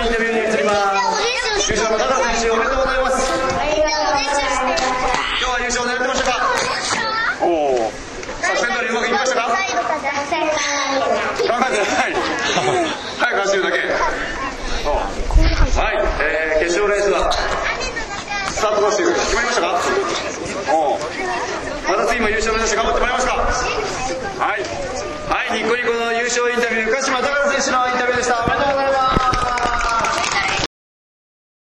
インタビューに移ります。優勝の高野選手、おめでとうございます。今日は優勝狙ってましたか？おお。作戦通りうまくいきましたか？考えてない。早く走るだけ。